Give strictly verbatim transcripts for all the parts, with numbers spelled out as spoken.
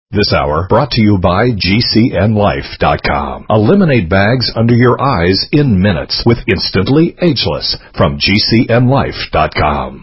This hour brought to you by G C N Life dot com. Eliminate bags under your eyes in minutes with Instantly Ageless from G C N Life dot com.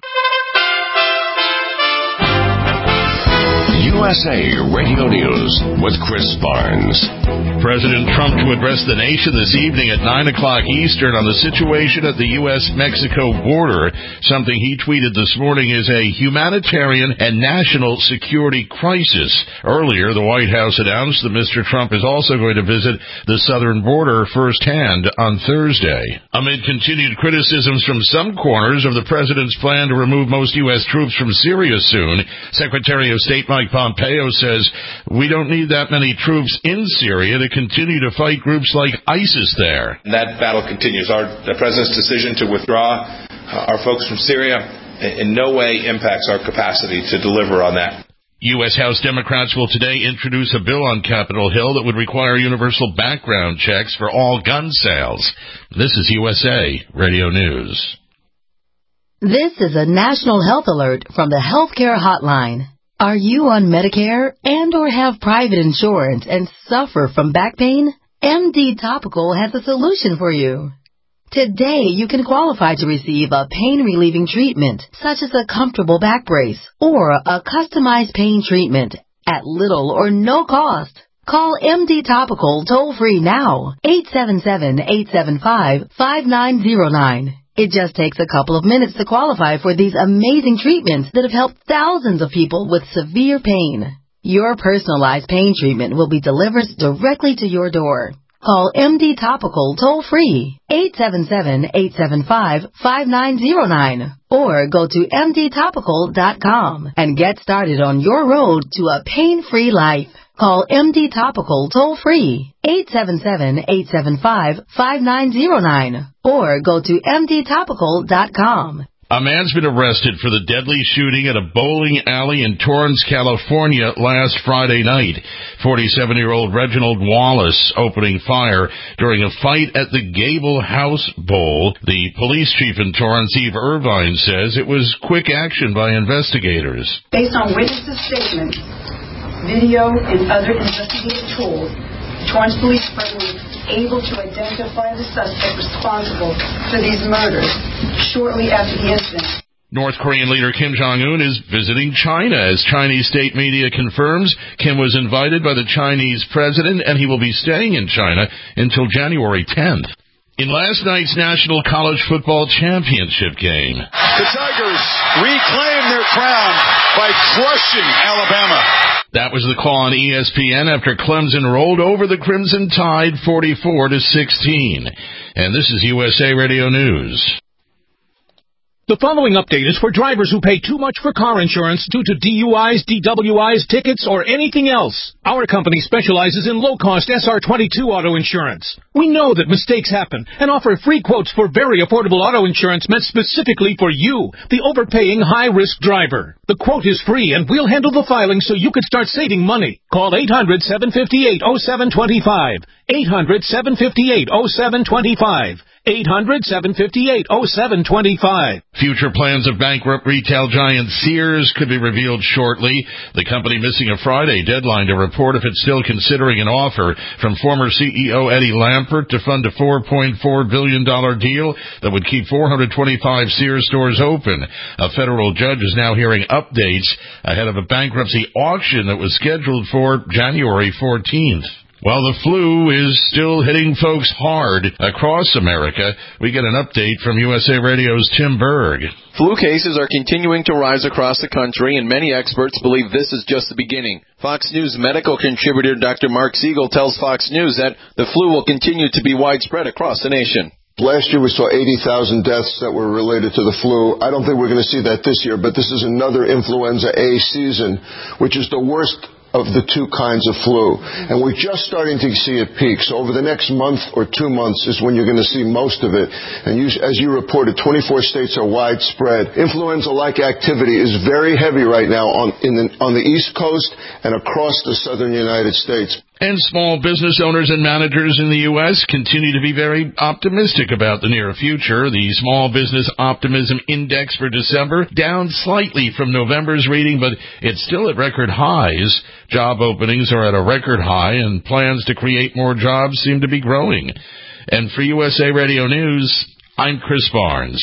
U S A Radio News with Chris Barnes. President Trump to address the nation this evening at nine o'clock Eastern on the situation at the U S Mexico border. Something he tweeted this morning is a humanitarian and national security crisis. Earlier, the White House announced that Mister Trump is also going to visit the southern border firsthand on Thursday. Amid continued criticisms from some corners of the president's plan to remove most U S troops from Syria soon, Secretary of State Mike Pompeo says we don't need that many troops in Syria to continue to fight groups like ISIS there. And that battle continues. Our the president's decision to withdraw uh, our folks from Syria in no way impacts our capacity to deliver on that. U S House Democrats will today introduce a bill on Capitol Hill that would require universal background checks for all gun sales. This is U S A Radio News. This is a national health alert from the Healthcare Hotline. Are you on Medicare and or have private insurance and suffer from back pain? M D Topical has a solution for you. Today, you can qualify to receive a pain-relieving treatment, such as a comfortable back brace or a customized pain treatment at little or no cost. Call M D Topical toll-free now, eight seven seven, eight seven five, five nine zero nine. It just takes a couple of minutes to qualify for these amazing treatments that have helped thousands of people with severe pain. Your personalized pain treatment will be delivered directly to your door. Call M D Topical toll-free, eight seven seven, eight seven five, five nine zero nine, or go to M D topical dot com and get started on your road to a pain-free life. Call M D Topical toll-free, eight seven seven, eight seven five, five nine zero nine, or go to M D topical dot com. A man's been arrested for the deadly shooting at a bowling alley in Torrance, California last Friday night. forty-seven-year-old Reginald Wallace opening fire during a fight at the Gable House Bowl. The police chief in Torrance, Eve Irvine, says it was quick action by investigators. Based on witnesses' statements, video, and other investigative tools, Torrance Police Department was able to identify the suspect responsible for these murders shortly after the incident. North Korean leader Kim Jong-un is visiting China. As Chinese state media confirms, Kim was invited by the Chinese president, and he will be staying in China until January tenth. In last night's National College Football Championship game, the Tigers reclaim their crown by crushing Alabama. That was the call on E S P N after Clemson rolled over the Crimson Tide forty-four to sixteen. And this is U S A Radio News. The following update is for drivers who pay too much for car insurance due to D U Is, D W Is, tickets, or anything else. Our company specializes in low-cost S R twenty-two auto insurance. We know that mistakes happen and offer free quotes for very affordable auto insurance meant specifically for you, the overpaying high-risk driver. The quote is free, and we'll handle the filing so you can start saving money. Call eight hundred, seven five eight, oh seven two five. eight hundred, seven five eight, oh seven two five. eight hundred, seven five eight, oh seven two five. Future plans of bankrupt retail giant Sears could be revealed shortly. The company missing a Friday deadline to report if it's still considering an offer from former C E O Eddie Lampert to fund a four point four billion dollars deal that would keep four hundred twenty-five Sears stores open. A federal judge is now hearing updates ahead of a bankruptcy auction that was scheduled for January fourteenth. While the flu is still hitting folks hard across America, we get an update from U S A Radio's Tim Berg. Flu cases are continuing to rise across the country, and many experts believe this is just the beginning. Fox News medical contributor Doctor Mark Siegel tells Fox News that the flu will continue to be widespread across the nation. Last year we saw eighty thousand deaths that were related to the flu. I don't think we're going to see that this year, but this is another influenza A season, which is the worst of the two kinds of flu. And we're just starting to see it peak. So over the next month or two months is when you're going to see most of it. And you, as you reported, twenty-four states are widespread. Influenza-like activity is very heavy right now on, in the, on the East Coast and across the southern United States. And small business owners and managers in the U S continue to be very optimistic about the near future. The Small Business Optimism Index for December down slightly from November's reading, but it's still at record highs. Job openings are at a record high, and plans to create more jobs seem to be growing. And for U S A Radio News, I'm Chris Barnes.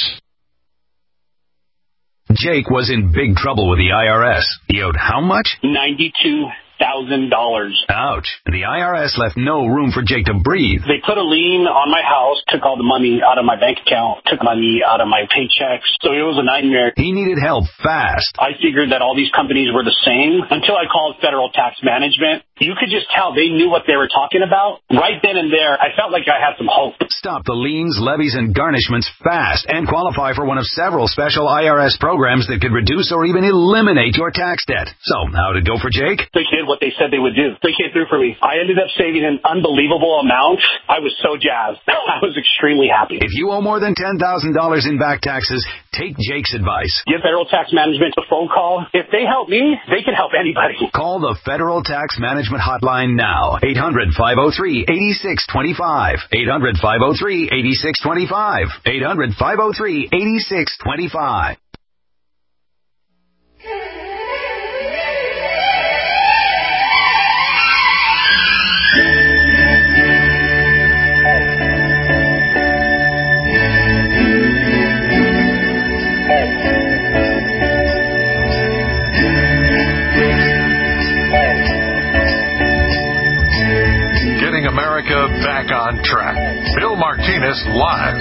Jake was in big trouble with the I R S. He owed how much? ninety-two thousand dollars. Ouch. The I R S left no room for Jake to breathe. They put a lien on my house, took all the money out of my bank account, took money out of my paychecks. So it was a nightmare. He needed help fast. I figured that all these companies were the same until I called Federal Tax Management. You could just tell they knew what they were talking about. Right then and there, I felt like I had some hope. Stop the liens, levies, and garnishments fast and qualify for one of several special I R S programs that could reduce or even eliminate your tax debt. So, how'd it go for Jake? They did what they said they would do. They came through for me. I ended up saving an unbelievable amount. I was so jazzed. I was extremely happy. If you owe more than ten thousand dollars in back taxes, take Jake's advice. Give Federal Tax Management a phone call. If they help me, they can help anybody. Call the Federal Tax Management Hotline now. eight hundred, five oh three, eight six two five. eight hundred, five oh three, eight six two five. eight hundred, five oh three, eight six two five. America back on track. Bill Martinez live.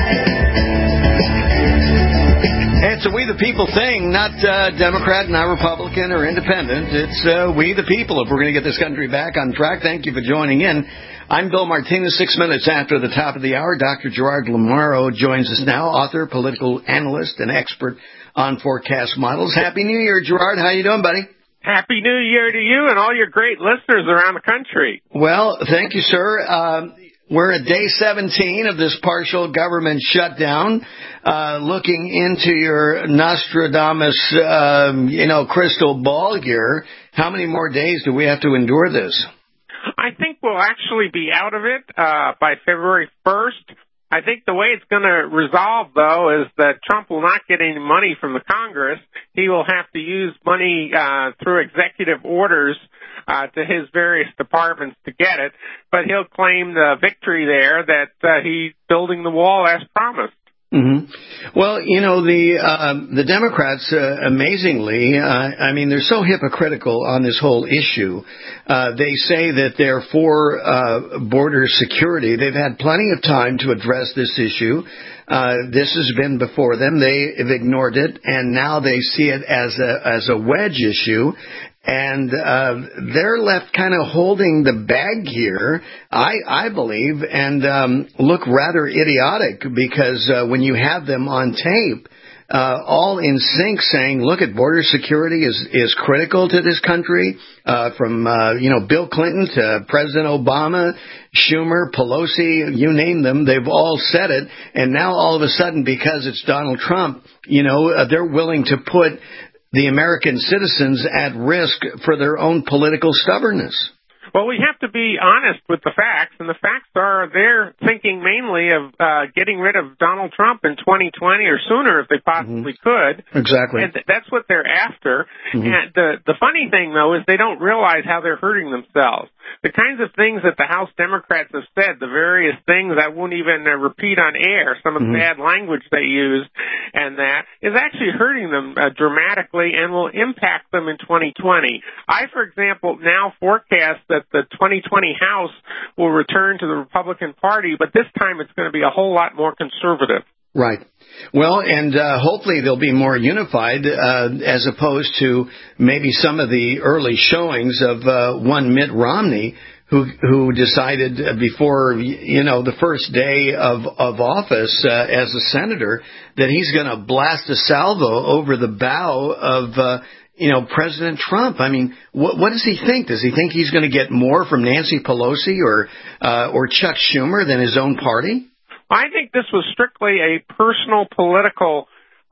It's a We the People thing, not uh, Democrat, not Republican or Independent. It's uh, we the people if we're going to get this country back on track. Thank you for joining in. I'm Bill Martinez. Six minutes after the top of the hour, Doctor Gerard Lamaro joins us now, author, political analyst, and expert on forecast models. Happy New Year, Gerard. How you doing, buddy? Happy New Year to you and all your great listeners around the country. Well, thank you, sir. Um, we're at day seventeen of this partial government shutdown. Uh, looking into your Nostradamus, um, you know, crystal ball here, how many more days do we have to endure this? I think we'll actually be out of it uh, by February first. I think the way it's going to resolve, though, is that Trump will not get any money from the Congress. He will have to use money uh, through executive orders uh, to his various departments to get it. But he'll claim the victory there that uh, he's building the wall as promised. Mm-hmm. Well, you know, the uh, the Democrats, uh, amazingly, uh, I mean, they're so hypocritical on this whole issue. Uh, they say that they're for uh, border security. They've had plenty of time to address this issue. Uh, this has been before them. They have ignored it, and now they see it as a as a wedge issue. And uh, they're left kind of holding the bag here, I, I believe, and um, look rather idiotic because uh, when you have them on tape, uh, all in sync saying, look, at border security is, is critical to this country, uh, from, uh, you know, Bill Clinton to President Obama, Schumer, Pelosi, you name them, they've all said it. And now all of a sudden, because it's Donald Trump, you know, uh, they're willing to put the American citizens at risk for their own political stubbornness. Well, we have to be honest with the facts, and the facts are they're thinking mainly of uh, getting rid of Donald Trump in twenty twenty or sooner if they possibly mm-hmm. could. Exactly. And th- that's what they're after. Mm-hmm. And the, the funny thing, though, is they don't realize how they're hurting themselves. The kinds of things that the House Democrats have said, the various things I won't even uh, repeat on air, some of the mm-hmm. bad language they use, and that is actually hurting them uh, dramatically and will impact them in twenty twenty. I, for example, now forecast that the twenty twenty House will return to the Republican Party, but this time it's going to be a whole lot more conservative. Right. Well, and uh, hopefully they'll be more unified uh, as opposed to maybe some of the early showings of uh, one Mitt Romney who who decided before, you know, the first day of, of office uh, as a senator that he's going to blast a salvo over the bow of uh, you know, President Trump. I mean, what, what does he think? Does he think he's going to get more from Nancy Pelosi or uh, or Chuck Schumer than his own party? I think this was strictly a personal political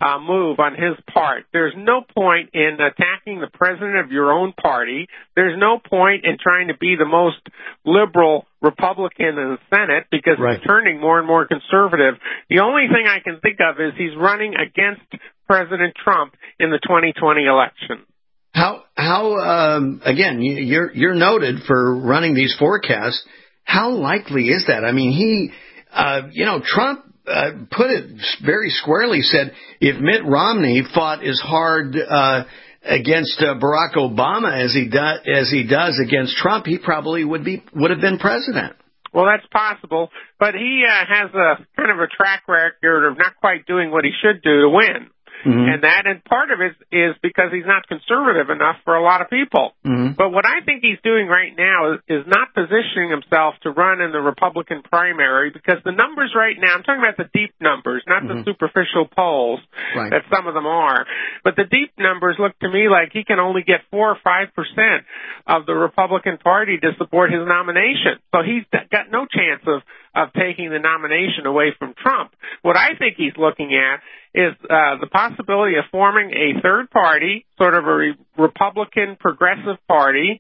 uh, move on his part. There's no point in attacking the president of your own party. There's no point in trying to be the most liberal Republican in the Senate because right. he's turning more and more conservative. The only thing I can think of is he's running against President Trump in the twenty twenty election. How, how, um, again, you're, you're noted for running these forecasts. How likely is that? I mean, he, uh, you know, Trump, uh, put it very squarely, said if Mitt Romney fought as hard, uh, against uh, Barack Obama as he does, as he does against Trump, he probably would be, would have been president. Well, that's possible, but he, uh, has a kind of a track record of not quite doing what he should do to win. Mm-hmm. And that, and part of it is because he's not conservative enough for a lot of people. Mm-hmm. But what I think he's doing right now is, is not positioning himself to run in the Republican primary because the numbers right now, I'm talking about the deep numbers, not mm-hmm. the superficial polls right. that some of them are. But the deep numbers look to me like he can only get four or five percent of the Republican Party to support his nomination. So he's got no chance of, of taking the nomination away from Trump. What I think he's looking at is uh, the possibility of forming a third party, sort of a re- Republican progressive party,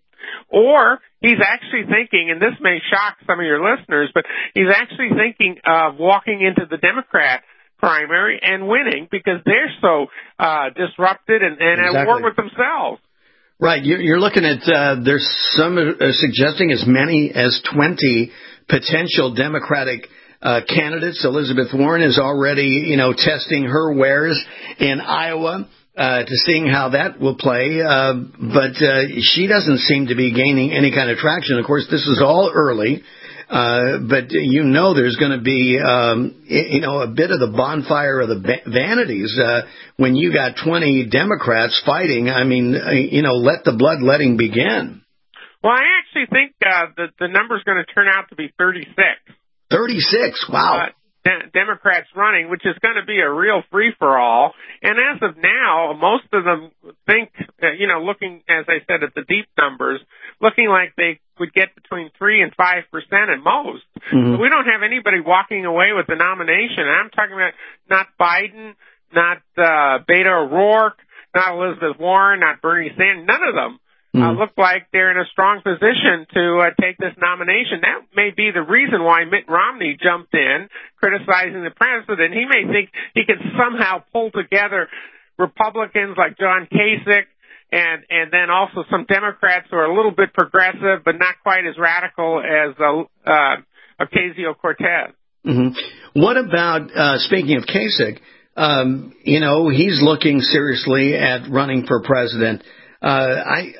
or he's actually thinking, and this may shock some of your listeners, but he's actually thinking of walking into the Democrat primary and winning because they're so uh, disrupted and, and exactly. at war with themselves. Right. You're looking at, uh, there's some uh, suggesting as many as twenty potential Democratic Uh, candidates. Elizabeth Warren is already, you know, testing her wares in Iowa uh, to seeing how that will play. Uh, but uh, she doesn't seem to be gaining any kind of traction. Of course, this is all early, uh, but you know there's going to be, um, you know, a bit of the bonfire of the vanities uh, when you got twenty Democrats fighting. I mean, uh, you know, let the bloodletting begin. Well, I actually think uh, that the number's going to turn out to be thirty-six. thirty-six, wow. Uh, de- Democrats running, which is going to be a real free-for-all. And as of now, most of them think, uh, you know, looking, as I said, at the deep numbers, looking like they would get between three and five percent at most. Mm-hmm. So we don't have anybody walking away with the nomination. And I'm talking about not Biden, not uh, Beto O'Rourke, not Elizabeth Warren, not Bernie Sanders, none of them. Uh, look like they're in a strong position to uh, take this nomination. That may be the reason why Mitt Romney jumped in, criticizing the president. He may think he can somehow pull together Republicans like John Kasich and and then also some Democrats who are a little bit progressive but not quite as radical as uh, uh, Ocasio-Cortez. Mm-hmm. What about, uh, speaking of Kasich, um, you know, he's looking seriously at running for president. Uh, I,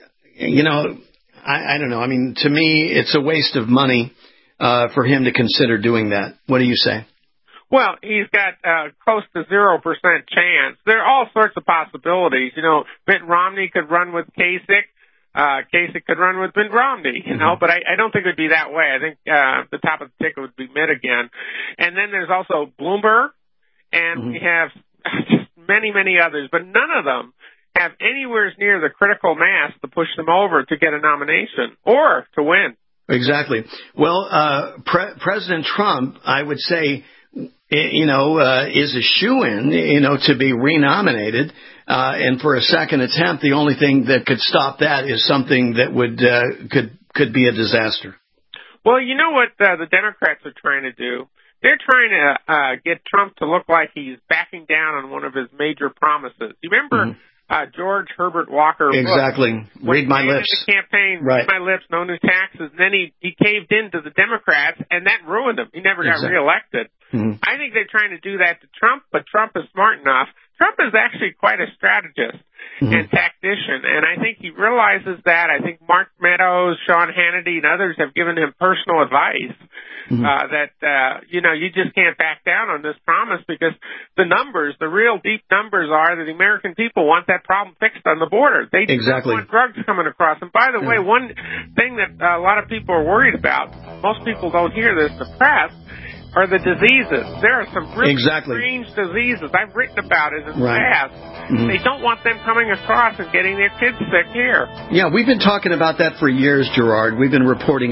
you know, I, I don't know. I mean, to me, it's a waste of money uh, for him to consider doing that. What do you say? Well, he's got uh, close to zero percent chance. There are all sorts of possibilities. You know, Mitt Romney could run with Kasich. Uh, Kasich could run with Mitt Romney, you know, mm-hmm. but I, I don't think it would be that way. I think uh, the top of the ticket would be Mitt again. And then there's also Bloomberg, and mm-hmm. we have just many, many others, but none of them have anywhere near the critical mass to push them over to get a nomination or to win. Exactly. Well, uh, Pre- President Trump, I would say, you know, uh, is a shoo-in, you know, to be renominated. Uh, and for a second attempt, the only thing that could stop that is something that would uh, could could be a disaster. Well, you know what uh, the Democrats are trying to do? They're trying to uh, get Trump to look like he's backing down on one of his major promises. You remember? Mm-hmm. Uh, George Herbert Walker. Exactly. Book, Read my lips. The campaign, right. Read my lips, no new taxes. And then he, he caved in to the Democrats, and that ruined him. He never got exactly. reelected. Mm-hmm. I think they're trying to do that to Trump, but Trump is smart enough. Trump is actually quite a strategist mm-hmm. and tactician, and I think he realizes that. I think Mark Meadows, Sean Hannity, and others have given him personal advice. Mm-hmm. Uh, that, uh, you know, you just can't back down on this promise because the numbers, the real deep numbers are that the American people want that problem fixed on the border. They exactly. don't want drugs coming across. And by the way, one thing that uh, a lot of people are worried about, most people don't hear this in the press, are the diseases. There are some really exactly. strange diseases. I've written about it in the right. past. Mm-hmm. They don't want them coming across and getting their kids sick here. Yeah, we've been talking about that for years, Gerard. We've been reporting it.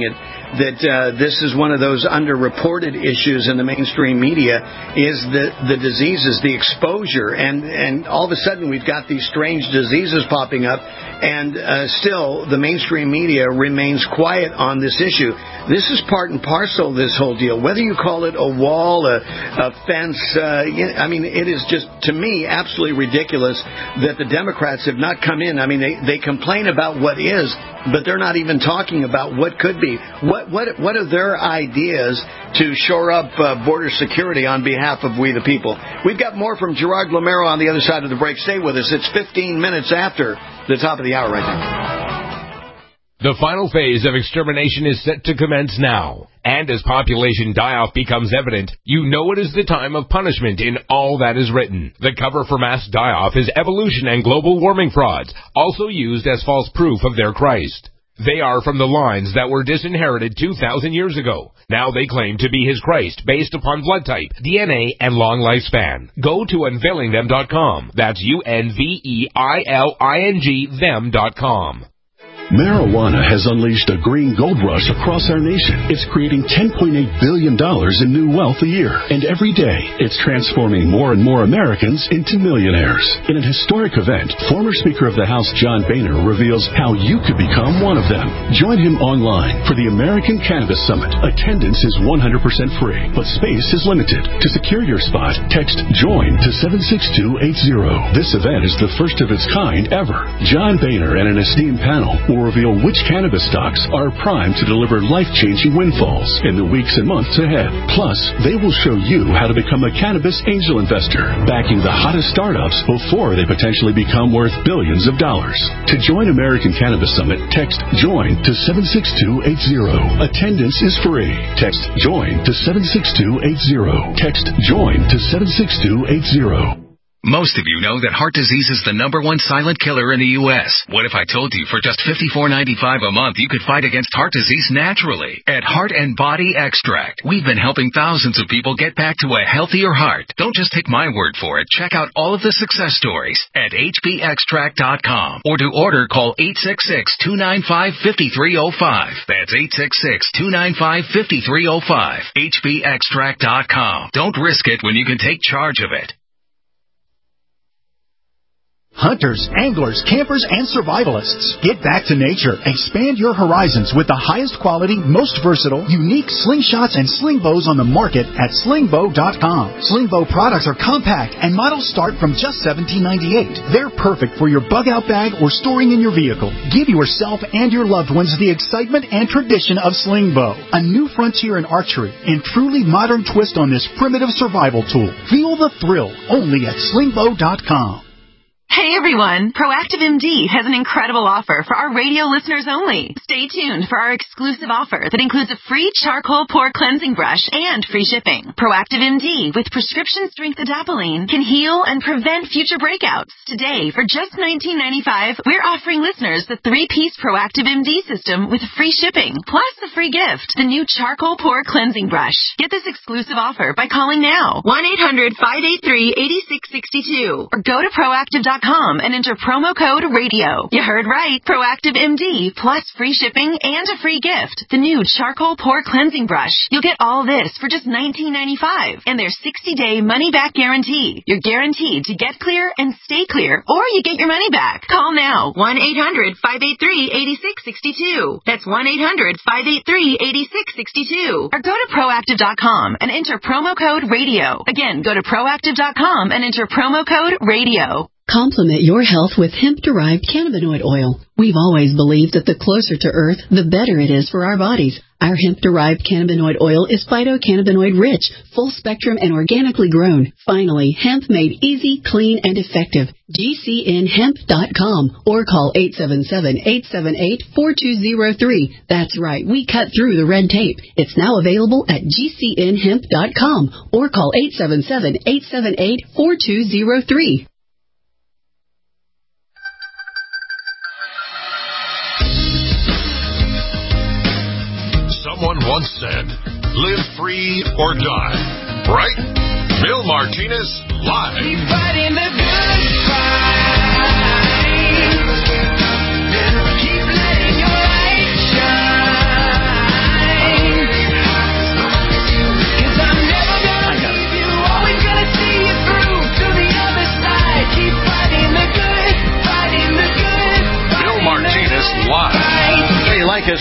that uh, this is one of those underreported issues in the mainstream media, is the, the diseases, the exposure. And, and all of a sudden we've got these strange diseases popping up, and uh, still the mainstream media remains quiet on this issue. This is part and parcel of this whole deal. Whether you call it a wall, a, a fence, uh, I mean, it is just, to me, absolutely ridiculous that the Democrats have not come in. I mean, they, they complain about what is, but they're not even talking about what could be. What what what are their ideas to shore up uh, border security on behalf of we the people? We've got more from Gerard Lameiro on the other side of the break. Stay with us. It's fifteen minutes after the top of the hour right now. The final phase of extermination is set to commence now. And as population die-off becomes evident, you know it is the time of punishment in all that is written. The cover for mass die-off is evolution and global warming frauds, also used as false proof of their Christ. They are from the lines that were disinherited two thousand years ago. Now they claim to be his Christ based upon blood type, D N A, and long lifespan. Go to unveiling them dot com. That's U N V E I L I N G them dot com. Marijuana has unleashed a green gold rush across our nation. It's creating ten point eight billion dollars in new wealth a year. And every day, it's transforming more and more Americans into millionaires. In an historic event, former Speaker of the House John Boehner reveals how you could become one of them. Join him online for the American Cannabis Summit. Attendance is one hundred percent free, but space is limited. To secure your spot, text JOIN to seven six two eight zero. This event is the first of its kind ever. John Boehner and an esteemed panel will reveal which cannabis stocks are primed to deliver life-changing windfalls in the weeks and months ahead. Plus, they will show you how to become a cannabis angel investor, backing the hottest startups before they potentially become worth billions of dollars. To join American Cannabis Summit, text JOIN to seven six two eight zero. Attendance is free. Text JOIN to seven six two eight zero. Text JOIN to seven six two eight zero. Most of you know that heart disease is the number one silent killer in the U S What if I told you for just fifty-four ninety-five a month you could fight against heart disease naturally? At Heart and Body Extract, we've been helping thousands of people get back to a healthier heart. Don't just take my word for it. Check out all of the success stories at H B extract dot com. Or to order, call eight six six, two nine five, five three zero five. That's eight six six, two nine five, five three zero five. H B extract dot com. Don't risk it when you can take charge of it. Hunters, anglers, campers, and survivalists. Get back to nature. Expand your horizons with the highest quality, most versatile, unique slingshots and sling bows on the market at sling bow dot com. Sling bow products are compact and models start from just seventeen ninety-eight. They're perfect for your bug out bag or storing in your vehicle. Give yourself and your loved ones the excitement and tradition of sling bow. A new frontier in archery and truly modern twist on this primitive survival tool. Feel the thrill only at sling bow dot com. Hey everyone, Proactive M D has an incredible offer for our radio listeners only. Stay tuned for our exclusive offer that includes a free charcoal pore cleansing brush and free shipping. Proactive M D with prescription strength adapalene can heal and prevent future breakouts. Today, for just nineteen ninety-five dollars, we're offering listeners the three-piece Proactive M D system with free shipping, plus the free gift, the new charcoal pore cleansing brush. Get this exclusive offer by calling now, one eight hundred, five eight three, eight six six two, or go to proactive dot com and enter promo code radio. You heard right. Proactive M D plus free shipping and a free gift. The new charcoal pore cleansing brush. You'll get all this for just nineteen ninety-five dollars and their sixty-day money-back guarantee. You're guaranteed to get clear and stay clear, or you get your money back. Call now. one eight hundred, five eight three, eight six six two. That's one eight hundred, five eight three, eight six six two. Or go to proactive dot com and enter promo code radio. Again, go to proactive dot com and enter promo code radio. Complement your health with hemp-derived cannabinoid oil. We've always believed that the closer to Earth, the better it is for our bodies. Our hemp-derived cannabinoid oil is phytocannabinoid-rich, full-spectrum, and organically grown. Finally, hemp made easy, clean, and effective. G C N hemp dot com or call eight seven seven, eight seven eight, four two zero three. That's right, we cut through the red tape. It's now available at G C N hemp dot com or call eight seven seven, eight seven eight, four two zero three. Someone once said, live free or die. Right? Bill Martinez, live. Keep fighting the good fight. Keep letting your light shine.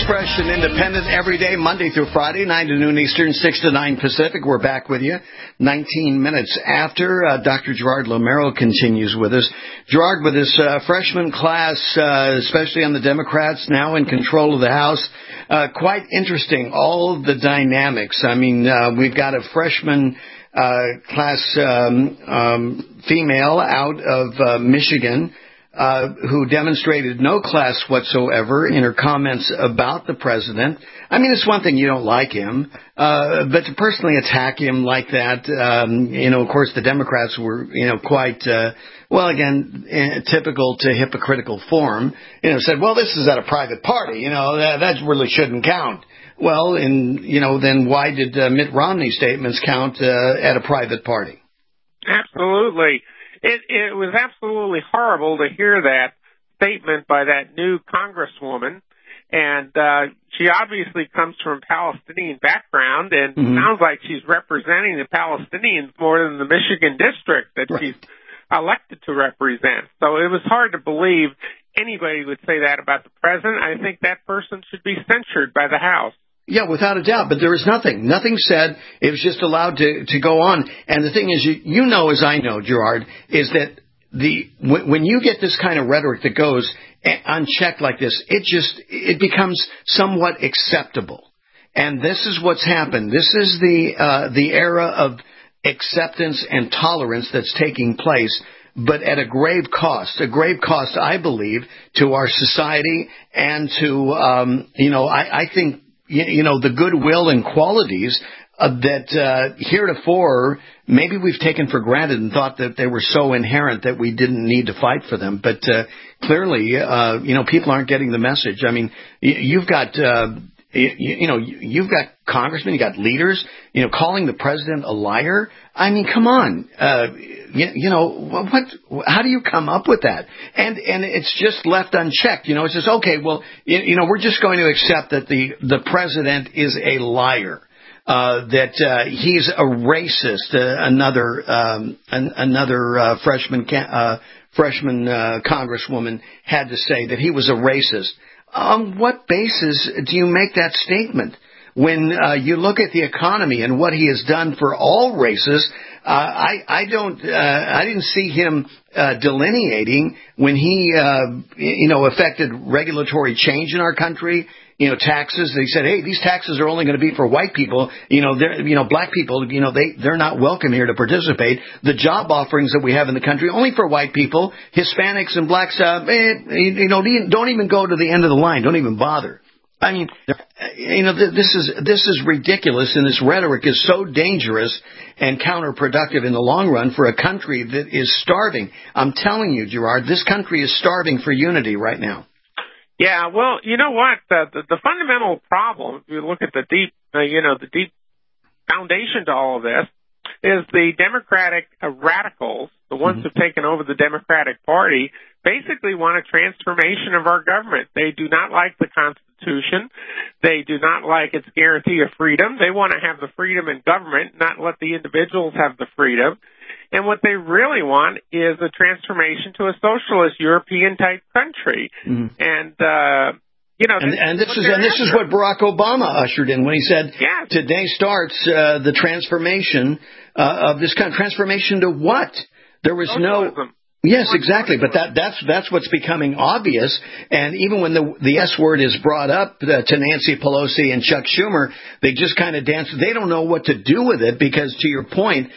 Fresh and independent every day, Monday through Friday, nine to noon Eastern, six to nine Pacific. We're back with you nineteen minutes after. Uh, Doctor Gerard Lameiro continues with us. Gerard, with this uh, freshman class, uh, especially on the Democrats, now in control of the House, uh, quite interesting, all the dynamics. I mean, uh, we've got a freshman uh, class um, um, female out of uh, Michigan, Uh, who demonstrated no class whatsoever in her comments about the president. I mean, it's one thing you don't like him, uh, but to personally attack him like that, um, you know, of course, the Democrats were, you know, quite, uh, well, again, uh, typical to hypocritical form, you know, said, well, this is at a private party, you know, that, that really shouldn't count. Well, and, you know, then why did uh, Mitt Romney's statements count uh, at a private party? Absolutely. It, it was absolutely horrible to hear that statement by that new congresswoman, and uh, she obviously comes from a Palestinian background, and mm-hmm. sounds like she's representing the Palestinians more than the Michigan district that right. she's elected to represent. So it was hard to believe anybody would say that about the president. I think that person should be censured by the House. Yeah, without a doubt. But there was nothing. Nothing said. It was just allowed to, to go on. And the thing is, you, you know as I know, Gerard, is that the when, when you get this kind of rhetoric that goes unchecked like this, it just it becomes somewhat acceptable. And this is what's happened. This is the uh, the era of acceptance and tolerance that's taking place, but at a grave cost, a grave cost, I believe, to our society and to, um, you know, I, I think, you know, the goodwill and qualities uh, that uh, heretofore maybe we've taken for granted and thought that they were so inherent that we didn't need to fight for them. But uh, clearly, uh, you know, people aren't getting the message. I mean, you've got, uh, you, you know, you've got congressmen, you got leaders, you know, calling the president a liar. I mean, come on. Uh, you, you know, what, how do you come up with that? And, and it's just left unchecked. You know, it's just, okay, well, you, you know, we're just going to accept that the, the president is a liar. Uh, that, uh, he's a racist. Uh, another, um, an, another, uh, freshman, uh, freshman, uh, congresswoman had to say that he was a racist. On what basis do you make that statement? When uh, you look at the economy and what he has done for all races, uh, I, I don't, uh, I didn't see him uh, delineating when he, uh, you know, affected regulatory change in our country. You know, taxes. They said, hey, these taxes are only going to be for white people. You know, they're, you know, black people. You know, they they're not welcome here to participate. The job offerings that we have in the country only for white people. Hispanics and blacks, uh, eh, you know, don't even go to the end of the line. Don't even bother. I mean, you know, this is this is ridiculous, and this rhetoric is so dangerous and counterproductive in the long run for a country that is starving. I'm telling you, Gerard, this country is starving for unity right now. Yeah, well, you know what? The, the, the fundamental problem, if you look at the deep, uh, you know, the deep foundation to all of this, is the Democratic uh, radicals, the ones mm-hmm. who've taken over the Democratic Party, basically want a transformation of our government. They do not like the Constitution. They do not like its guarantee of freedom. They want to have the freedom in government, not let the individuals have the freedom. And what they really want is a transformation to a socialist European-type country. Mm-hmm. And, uh, you know, and, and this is and this is what Barack Obama ushered in when he said, yes. "Today starts uh, the transformation uh, of this kind of transformation to what?" There was Socialism. no. Yes, exactly. But that, that's that's what's becoming obvious. And even when the the S word is brought up uh, to Nancy Pelosi and Chuck Schumer, they just kind of dance. They don't know what to do with it because, to your point,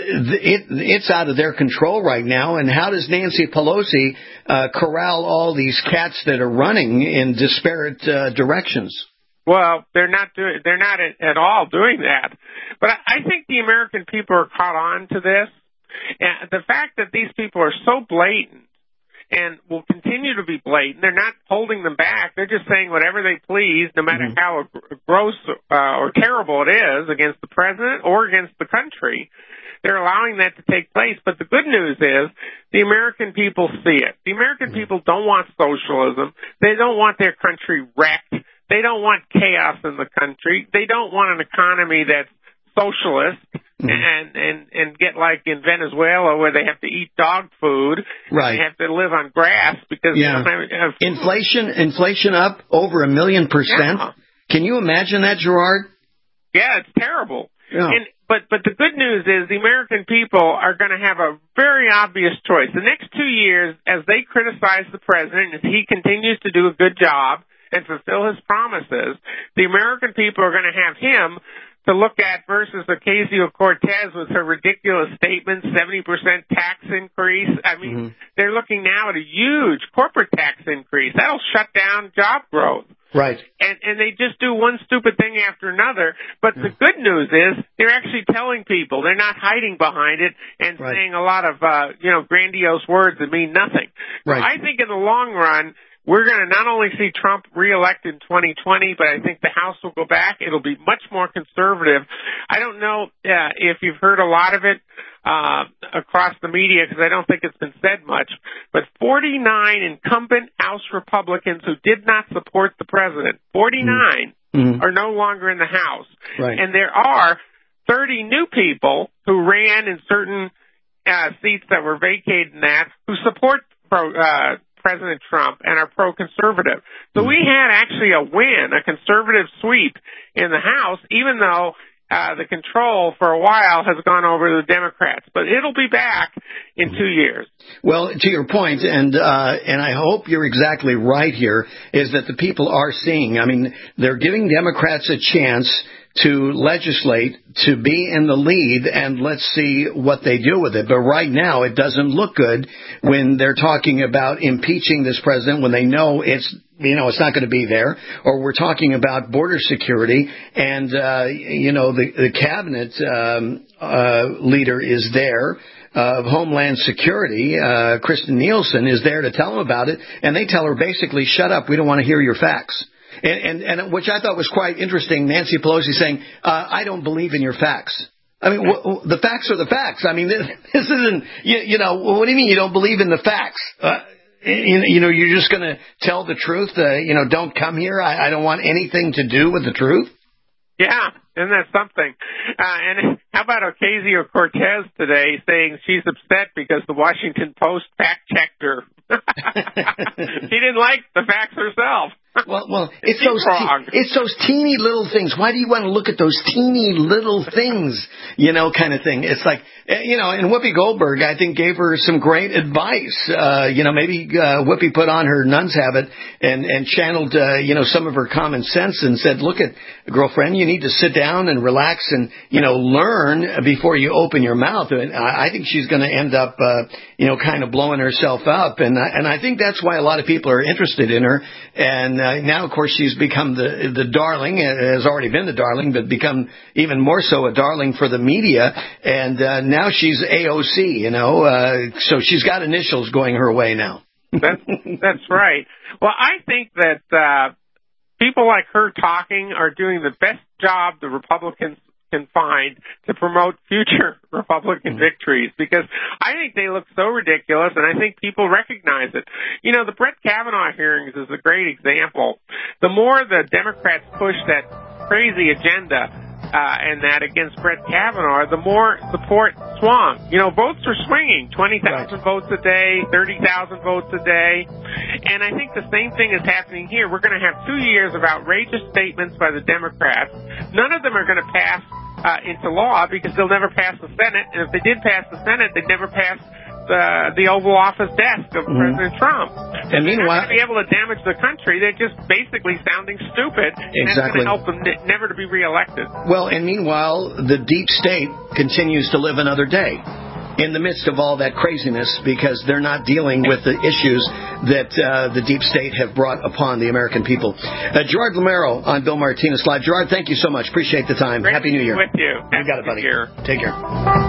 it it's out of their control right now. And how does Nancy Pelosi uh, corral all these cats that are running in disparate uh, directions? Well, they're not doing. They're not at, at all doing that. But I, I think the American people are caught on to this. And the fact that these people are so blatant and will continue to be blatant, they're not holding them back. They're just saying whatever they please, no matter mm-hmm. how gross uh, or terrible it is against the president or against the country. They're allowing that to take place. But the good news is the American people see it. The American people don't want socialism. They don't want their country wrecked. They don't want chaos in the country. They don't want an economy that's socialist. mm-hmm. and, and, and get like in Venezuela where they have to eat dog food. Right. They have to live on grass because yeah. they don't have, have inflation, inflation up over a million percent. Yeah. Can you imagine that, Gerard? Yeah, it's terrible. Yeah. And, but but the good news is the American people are going to have a very obvious choice. The next two years, as they criticize the president, as he continues to do a good job and fulfill his promises, the American people are going to have him to look at versus Ocasio-Cortez with her ridiculous statements, seventy percent tax increase. I mean, mm-hmm. they're looking now at a huge corporate tax increase. That'll shut down job growth. Right. And and they just do one stupid thing after another. But yeah. the good news is they're actually telling people. They're not hiding behind it and right. saying a lot of, uh, you know, grandiose words that mean nothing. Right. So I think in the long run, we're going to not only see Trump reelected in twenty twenty, but I think the House will go back. It'll be much more conservative. I don't know uh, if you've heard a lot of it uh, across the media, because I don't think it's been said much, but forty-nine incumbent House Republicans who did not support the president, forty-nine mm-hmm. are no longer in the House. Right. And there are thirty new people who ran in certain uh, seats that were vacated in that who support pro, uh, President Trump and are pro-conservative. So we had actually a win, a conservative sweep in the House, even though uh, the control for a while has gone over to the Democrats. But it'll be back in two years. Well, to your point, and uh, and I hope you're exactly right here, is that the people are seeing. I mean, they're giving Democrats a chance to legislate, to be in the lead, and let's see what they do with it. But right now, it doesn't look good when they're talking about impeaching this president when they know it's, you know, it's not going to be there. Or we're talking about border security, and, uh, you know, the, the cabinet um, uh, leader is there. Of Homeland Security, uh, Kristen Nielsen, is there to tell them about it, and they tell her basically, shut up, we don't want to hear your facts. And, and, and which I thought was quite interesting, Nancy Pelosi saying, uh, I don't believe in your facts. I mean, w- the facts are the facts. I mean, this, this isn't, you, you know, what do you mean you don't believe in the facts? Uh, you, you know, you're just going to tell the truth, uh, you know, don't come here. I, I don't want anything to do with the truth. Yeah, isn't that something? Uh, and how about Ocasio-Cortez today saying she's upset because the Washington Post fact-checked her? She didn't like the facts herself. Well, well, it's those te- it's those teeny little things. Why do you want to look at those teeny little things, you know, kind of thing? It's like, you know, and Whoopi Goldberg, I think, gave her some great advice. Uh, you know, maybe uh, Whoopi put on her nun's habit and, and channeled, uh, you know, some of her common sense and said, look at, girlfriend, you need to sit down and relax and, you know, learn before you open your mouth. And I, I think she's going to end up, uh, you know, kind of blowing herself up. And I, and I think that's why a lot of people are interested in her. And uh, now, of course, she's become the the darling, has already been the darling, but become even more so a darling for the media. And uh, now she's A O C, you know, uh, so she's got initials going her way now. That's, that's right. Well, I think that uh, people like her talking are doing the best job the Republicans can find to promote future Republican mm-hmm. victories, because I think they look so ridiculous, and I think people recognize it. You know, the Brett Kavanaugh hearings is a great example. The more the Democrats push that crazy agenda uh, and that against Brett Kavanaugh, the more support swung. You know, votes are swinging, twenty thousand right. votes a day, thirty thousand votes a day. And I think the same thing is happening here. We're going to have two years of outrageous statements by the Democrats. None of them are going to pass uh, into law because they'll never pass the Senate. And if they did pass the Senate, they'd never pass the, the Oval Office desk of mm-hmm. President Trump. And meanwhile, they're not going to be able to damage the country. They're just basically sounding stupid. And exactly. that's going to help them n- never to be reelected. Well, and meanwhile, the deep state continues to live another day in the midst of all that craziness, because they're not dealing with the issues that uh, the deep state have brought upon the American people. Uh, Gerard Lameiro on Bill Martinez Live. Gerard, thank you so much. Appreciate the time. Great Happy New Year. With you. You got it, buddy. Year. Take care.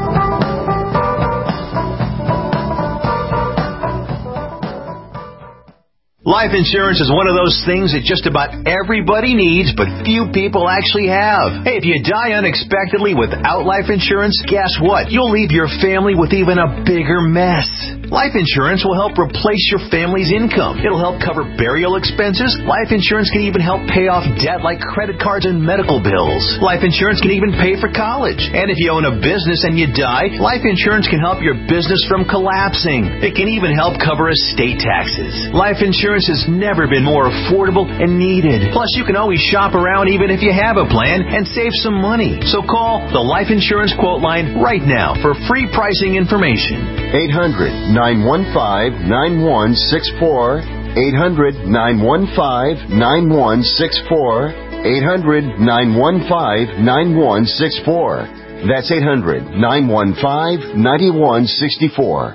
Life insurance is one of those things that just about everybody needs, but few people actually have. Hey, if you die unexpectedly without life insurance, guess what? You'll leave your family with even a bigger mess. Life insurance will help replace your family's income. It'll help cover burial expenses. Life insurance can even help pay off debt like credit cards and medical bills. Life insurance can even pay for college. And if you own a business and you die, life insurance can help your business from collapsing. It can even help cover estate taxes. Life insurance has never been more affordable and needed. Plus, you can always shop around even if you have a plan and save some money. So call the Life Insurance Quote Line right now for free pricing information. eight hundred, nine one five, nine one six four. eight hundred, nine one five, nine one six four. eight hundred, nine one five, nine one six four. That's eight hundred, nine one five, nine one six four.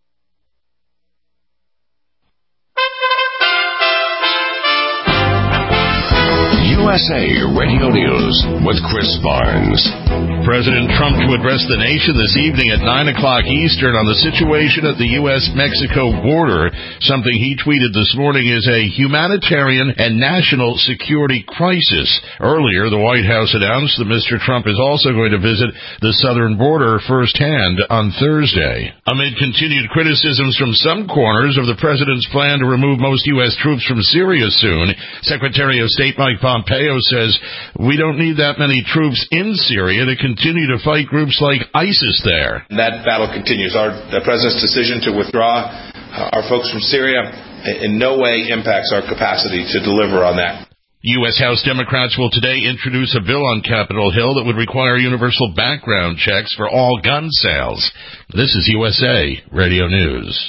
U S A Radio News with Chris Barnes. President Trump to address the nation this evening at nine o'clock Eastern on the situation at the U S Mexico border. Something he tweeted this morning is a humanitarian and national security crisis. Earlier, the White House announced that Mister Trump is also going to visit the southern border firsthand on Thursday. Amid continued criticisms from some corners of the president's plan to remove most U S troops from Syria soon, Secretary of State Mike Pompeo says, "We don't need that many troops in Syria to continue to fight groups like ISIS there." That battle continues. Our the president's decision to withdraw uh, our folks from Syria in no way impacts our capacity to deliver on that. U S House Democrats will today introduce a bill on Capitol Hill that would require universal background checks for all gun sales. This is U S A Radio News.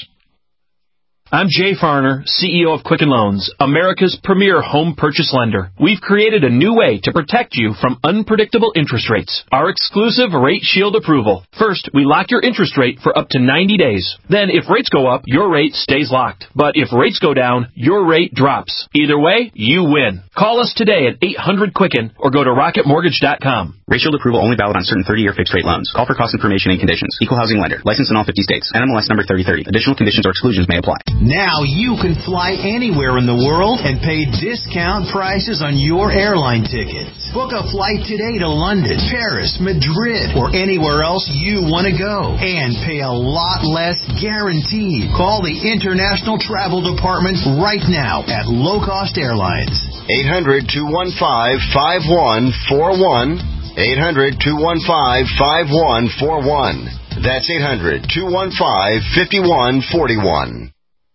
I'm Jay Farner, C E O of Quicken Loans, America's premier home purchase lender. We've created a new way to protect you from unpredictable interest rates. Our exclusive Rate Shield approval. First, we lock your interest rate for up to ninety days. Then, if rates go up, your rate stays locked. But if rates go down, your rate drops. Either way, you win. Call us today at eight hundred Quicken or go to rocket mortgage dot com. Rate Shield approval only valid on certain thirty-year fixed-rate loans. Call for cost information and conditions. Equal housing lender. Licensed in all fifty states. N M L S number thirty thirty. Additional conditions or exclusions may apply. Now you can fly anywhere in the world and pay discount prices on your airline tickets. Book a flight today to London, Paris, Madrid, or anywhere else you want to go and pay a lot less guaranteed. Call the International Travel Department right now at Low Cost Airlines. eight hundred, two one five, five one four one. eight hundred, two one five, five one four one. That's eight hundred, two one five, five one four one.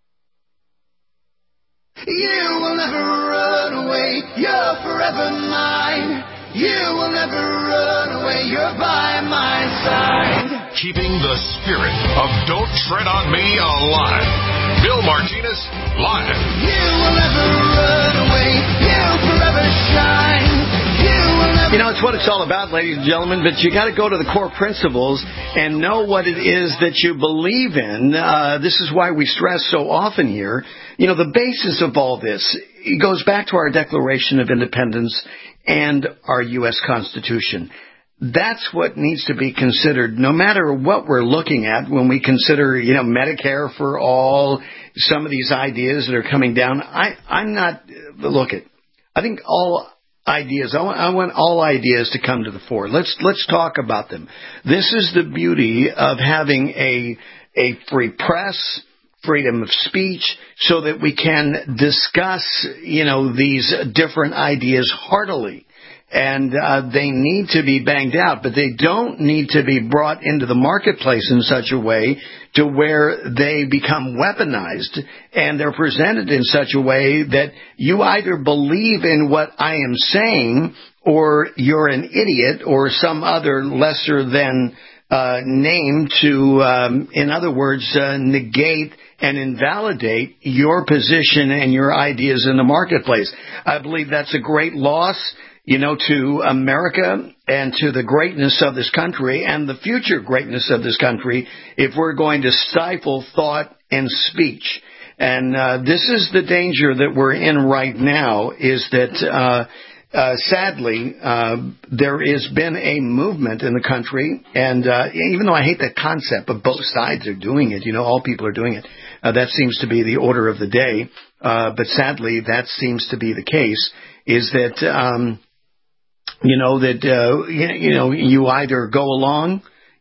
You will never run away, you're forever mine. You will never run away, you're by my side. Keeping the spirit of Don't Tread on Me alive. Bill Martinez, live. You will never run away, you forever shine. You know, it's what it's all about, ladies and gentlemen, but you got to go to the core principles and know what it is that you believe in. Uh, this is why we stress so often here. You know, the basis of all this it goes back to our Declaration of Independence and our U S Constitution. That's what needs to be considered, no matter what we're looking at when we consider, you know, Medicare for all, some of these ideas that are coming down. I, I'm not, look at, I think all ideas. I want, I want all ideas to come to the fore. Let's let's talk about them. This is the beauty of having a a free press, freedom of speech, so that we can discuss, you know, these different ideas heartily. And uh, they need to be banged out, but they don't need to be brought into the marketplace in such a way to where they become weaponized and they're presented in such a way that you either believe in what I am saying or you're an idiot or some other lesser than uh, name to, um, in other words, uh, negate and invalidate your position and your ideas in the marketplace. I believe that's a great loss, you know, to America and to the greatness of this country and the future greatness of this country if we're going to stifle thought and speech. And uh, this is the danger that we're in right now, is that uh, uh, sadly uh, there has been a movement in the country, and uh, even though I hate the concept, but both sides are doing it, you know, all people are doing it. Uh, that seems to be the order of the day, uh, but sadly that seems to be the case, is that um, You know, that, uh, you know, you either go along,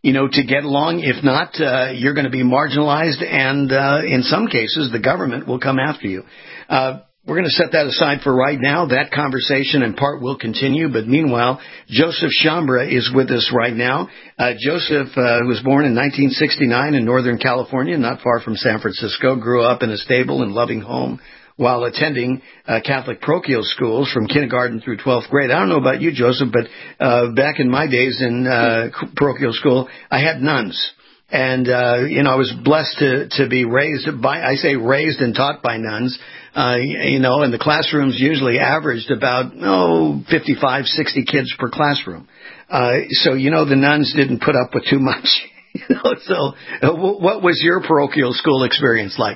you know, to get along. If not, uh, you're going to be marginalized, and uh, in some cases, the government will come after you. Uh, We're going to set that aside for right now. That conversation in part will continue. But meanwhile, Joseph Chambra is with us right now. Uh, Joseph uh, was born in nineteen sixty-nine in Northern California, not far from San Francisco, grew up in a stable and loving home while attending uh, Catholic parochial schools from kindergarten through twelfth grade. I don't know about you, Joseph, but uh, back in my days in uh, parochial school, I had nuns. And, uh, you know, I was blessed to, to be raised by, I say raised and taught by nuns, uh, you know, and the classrooms usually averaged about, oh, fifty-five, sixty kids per classroom. Uh, so, you know, the nuns didn't put up with too much, you know, so uh, what was your parochial school experience like?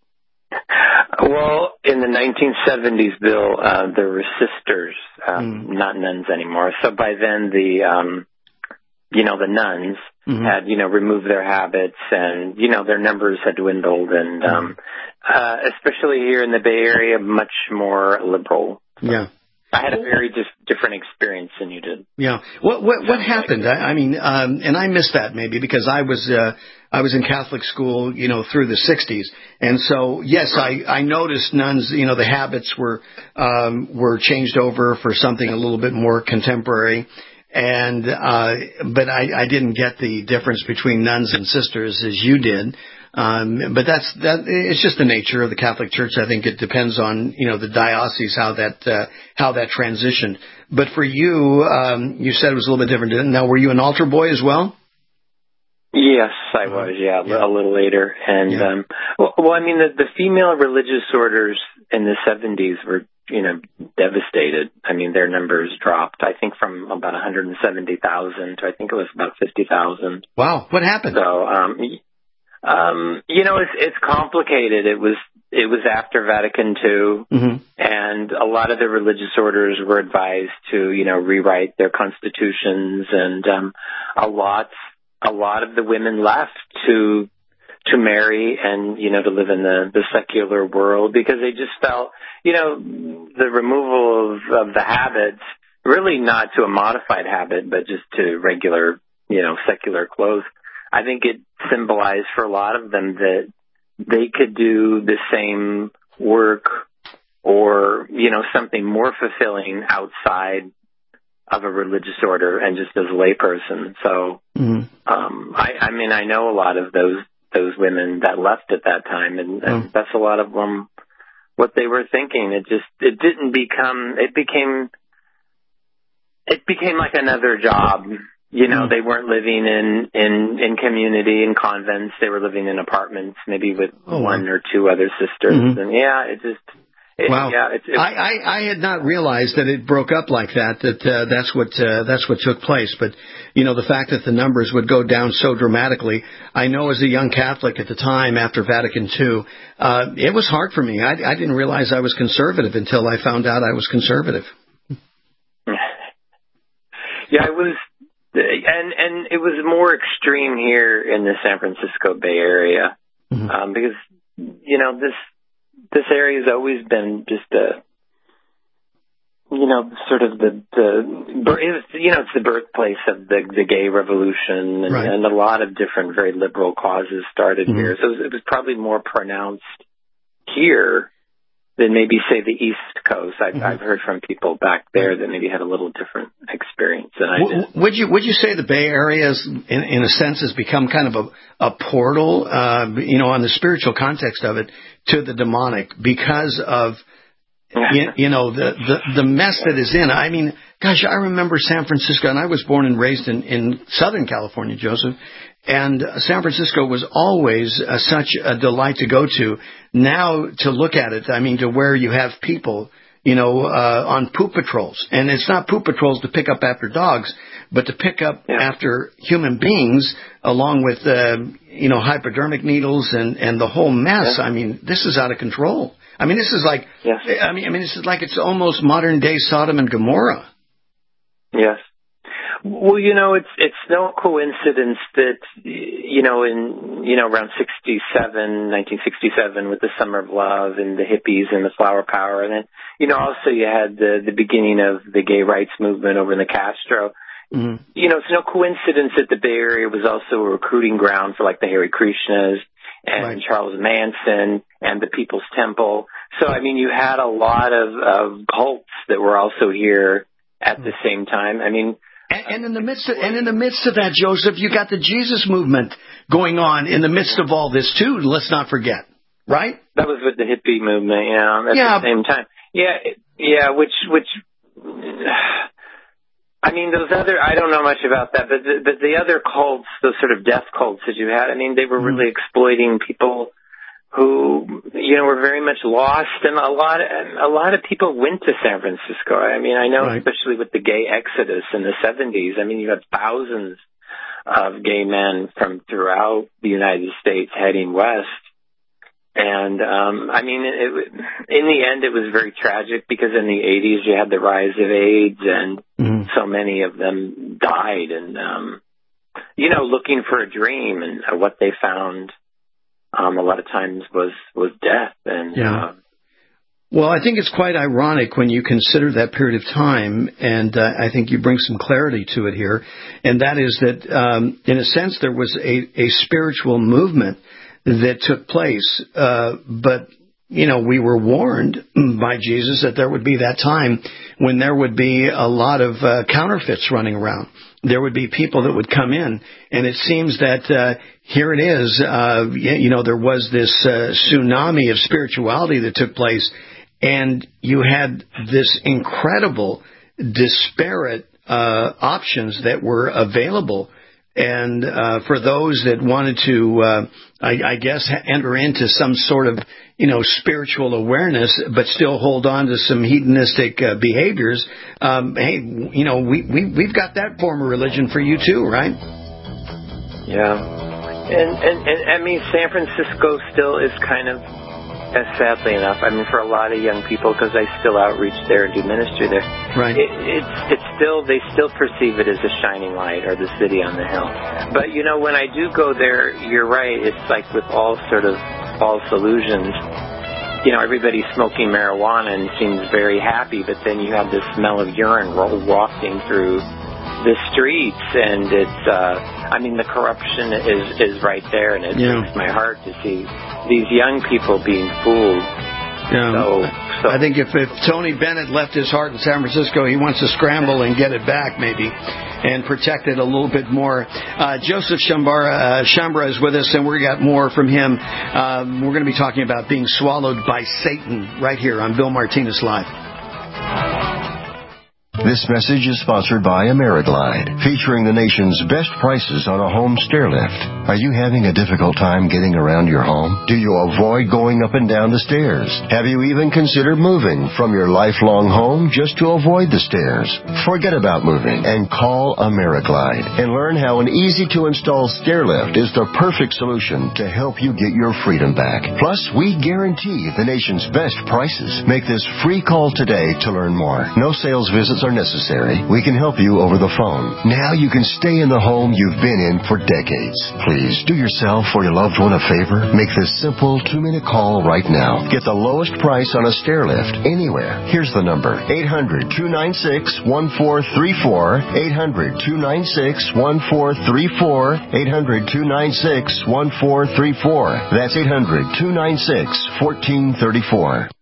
Well, in the nineteen seventies, Bill, uh, there were sisters, um, mm. not nuns anymore. So by then the, um, you know, the nuns mm-hmm. had, you know, removed their habits and, you know, their numbers had dwindled and, um, uh, especially here in the Bay Area, much more liberal. Yeah. I had a very just different experience than you did. Yeah. What, what, what happened? I, I mean, um, and I missed that maybe because I was, uh, I was in Catholic school, you know, through the sixties. And so, yes, I, I noticed nuns, you know, the habits were, um, were changed over for something a little bit more contemporary. And, uh, but I, I didn't get the difference between nuns and sisters as you did. Um, but that's, that, it's just the nature of the Catholic Church. I think it depends on, you know, the diocese, how that, uh, how that transitioned. But for you, um, you said it was a little bit different. Now, were you an altar boy as well? Yes, I was, yeah, yeah. a little later. And, yeah. um, well, well, I mean, the, the female religious orders in the seventies were, you know, devastated. I mean, their numbers dropped, I think, from about one hundred seventy thousand to I think it was about fifty thousand. Wow. What happened? So, um, um, you know, it's, it's complicated. It was, it was after Vatican two, mm-hmm. and a lot of the religious orders were advised to, you know, rewrite their constitutions, and, um, a lot, a lot of the women left to, to marry and, you know, to live in the, the secular world because they just felt, you know, the removal of, of the habits, really not to a modified habit, but just to regular, you know, secular clothes. I think it symbolized for a lot of them that they could do the same work or, you know, something more fulfilling outside of a religious order and just as a layperson. So, mm-hmm. um, I, I mean, I know a lot of those, those women that left at that time, and, and mm. that's a lot of them, what they were thinking. It just, it didn't become, it became, it became like another job. You know, mm. they weren't living in, in, in community, in convents. They were living in apartments, maybe with oh, one wow. or two other sisters. Mm-hmm. And yeah, it just, It, wow! Yeah, it's, it's, I, I, I had not realized that it broke up like that. That uh, that's what uh, that's what took place. But you know, the fact that the numbers would go down so dramatically. I know, as a young Catholic at the time after Vatican two, uh, it was hard for me. I, I didn't realize I was conservative until I found out I was conservative. Yeah, it was, and and it was more extreme here in the San Francisco Bay Area, mm-hmm. um, because you know this. This area has always been just a, you know, sort of the, the you know, it's the birthplace of the the gay revolution, and, right. and a lot of different very liberal causes started mm-hmm. here. So it was, it was probably more pronounced here than maybe, say, the East Coast. I've, mm-hmm. I've heard from people back there that maybe had a little different experience than I did. Would you would you say the Bay Area, is, in, in a sense, has become kind of a, a portal, uh, you know, on the spiritual context of it, to the demonic because of, you, you know, the, the, the mess that is in? I mean, gosh, I remember San Francisco, and I was born and raised in, in Southern California, Joseph, and San Francisco was always uh, such a delight to go to. Now, to look at it, I mean, to where you have people, you know, uh, on poop patrols. And it's not poop patrols to pick up after dogs, but to pick up yeah. after human beings, along with, uh, you know, hypodermic needles and, and the whole mess. Yeah. I mean, this is out of control. I mean, this is like, yes. I mean, I mean, this is like it's almost modern day Sodom and Gomorrah. Yes. Well, you know, it's it's no coincidence that, you know, in, you know, around sixty-seven, nineteen sixty-seven with the Summer of Love and the hippies and the flower power. And then, you know, also you had the, the beginning of the gay rights movement over in the Castro. mm-hmm. you know, it's no coincidence that the Bay Area was also a recruiting ground for like the Hare Krishnas and right. Charles Manson and the People's Temple. So, I mean, you had a lot of, of cults that were also here at the same time. I mean, and, and in the midst of, and in the midst of that, Joseph, you got the Jesus movement going on in the midst of all this too. Let's not forget, right? That was with the hippie movement, yeah, at yeah. the same time. Yeah, yeah, which, which, I mean, those other, I don't know much about that, but the, but the other cults, those sort of death cults that you had, I mean, they were really exploiting people who, you know, were very much lost, and a lot, a lot of people went to San Francisco. I mean, I know, right. especially with the gay exodus in the seventies. I mean, you had thousands of gay men from throughout the United States heading west, and um, I mean, it, in the end, it was very tragic because in the eighties you had the rise of AIDS, and mm-hmm. so many of them died, and um, you know, looking for a dream, and what they found. Um, a lot of times was, was death. And, yeah. Uh, well, I think it's quite ironic when you consider that period of time, and uh, I think you bring some clarity to it here, and that is that, um, in a sense, there was a, a spiritual movement that took place, uh, but, you know, we were warned by Jesus that there would be that time when there would be a lot of uh, counterfeits running around. There would be people that would come in, and it seems that uh, here it is, uh, you know, there was this uh, tsunami of spirituality that took place, and you had this incredible, disparate uh, options that were available. And uh, for those that wanted to, uh, I, I guess, enter into some sort of, you know, spiritual awareness, but still hold on to some hedonistic uh, behaviors, um, hey, you know, we, we, we've got that form of religion for you too, right? Yeah. And, and, and I mean, San Francisco still is kind of, uh, sadly enough, I mean, for a lot of young people, because I still outreach there and do ministry there. Right. It, it's it's still, they still perceive it as a shining light, or the city on the hill. But, you know, when I do go there, you're right, it's like with all sort of false illusions. You know, everybody's smoking marijuana and seems very happy, but then you have this smell of urine wafting through the streets, and it's, uh, I mean, the corruption is, is right there, and it yeah. breaks my heart to see these young people being fooled. Yeah. So, so. I think if, if Tony Bennett left his heart in San Francisco, he wants to scramble and get it back, maybe, and protect it a little bit more. Uh, Joseph Shambara, uh, Shambra is with us, and we got more from him. Um, we're going to be talking about being swallowed by Satan right here on Bill Martinez Live. This message is sponsored by AmeriGlide, featuring the nation's best prices on a home stair lift. Are you having a difficult time getting around your home? Do you avoid going up and down the stairs? Have you even considered moving from your lifelong home just to avoid the stairs? Forget about moving and call AmeriGlide and learn how an easy-to-install stair lift is the perfect solution to help you get your freedom back. Plus, we guarantee the nation's best prices. Make this free call today to learn more. No sales visits are necessary. We can help you over the phone. Now you can stay in the home you've been in for decades. Please do yourself or your loved one a favor. Make this simple two-minute call right now. Get the lowest price on a stair lift anywhere. Here's the number. eight hundred, two nine six, one four three four. eight hundred, two nine six, one four three four. eight hundred, two nine six, one four three four. That's eight hundred, two nine six, one four three four.